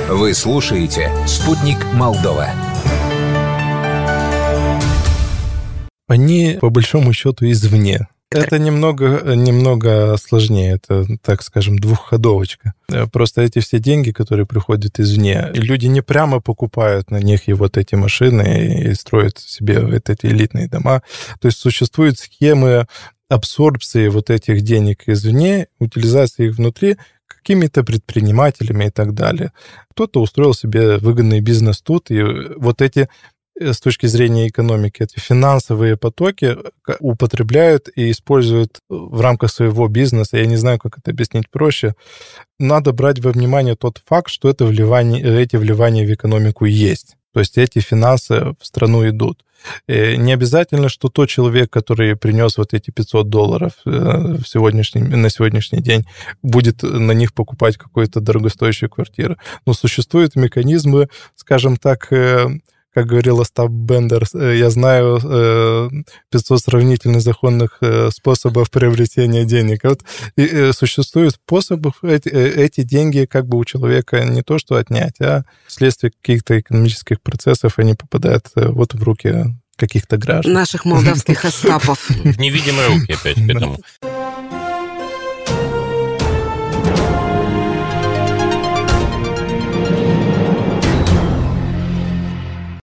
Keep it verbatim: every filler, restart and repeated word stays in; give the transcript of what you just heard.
Вы слушаете «Спутник Молдова». Они, по большому счету, извне. Это немного, немного сложнее, это, так скажем, двухходовочка. Просто эти все деньги, которые приходят извне, люди не прямо покупают на них и вот эти машины и строят себе вот эти элитные дома. То есть существуют схемы абсорбции вот этих денег извне, утилизации их внутри какими-то предпринимателями и так далее. Кто-то устроил себе выгодный бизнес тут, и вот эти, с точки зрения экономики, эти финансовые потоки употребляют и используют в рамках своего бизнеса. Я не знаю, как это объяснить проще. Надо брать во внимание тот факт, что это вливание, эти вливания в экономику есть. То есть эти финансы в страну идут. И не обязательно, что тот человек, который принес вот эти пятьсот долларов в сегодняшний, на сегодняшний день, будет на них покупать какую-то дорогостоящую квартиру. Но существуют механизмы, скажем так, как говорил Остап Бендер, я знаю пятьсот сравнительно законных способов приобретения денег. Вот и существуют способы эти, эти деньги как бы у человека не то что отнять, а вследствие каких-то экономических процессов они попадают вот в руки каких-то граждан. Наших молдавских Остапов. В невидимые руки опять к этому.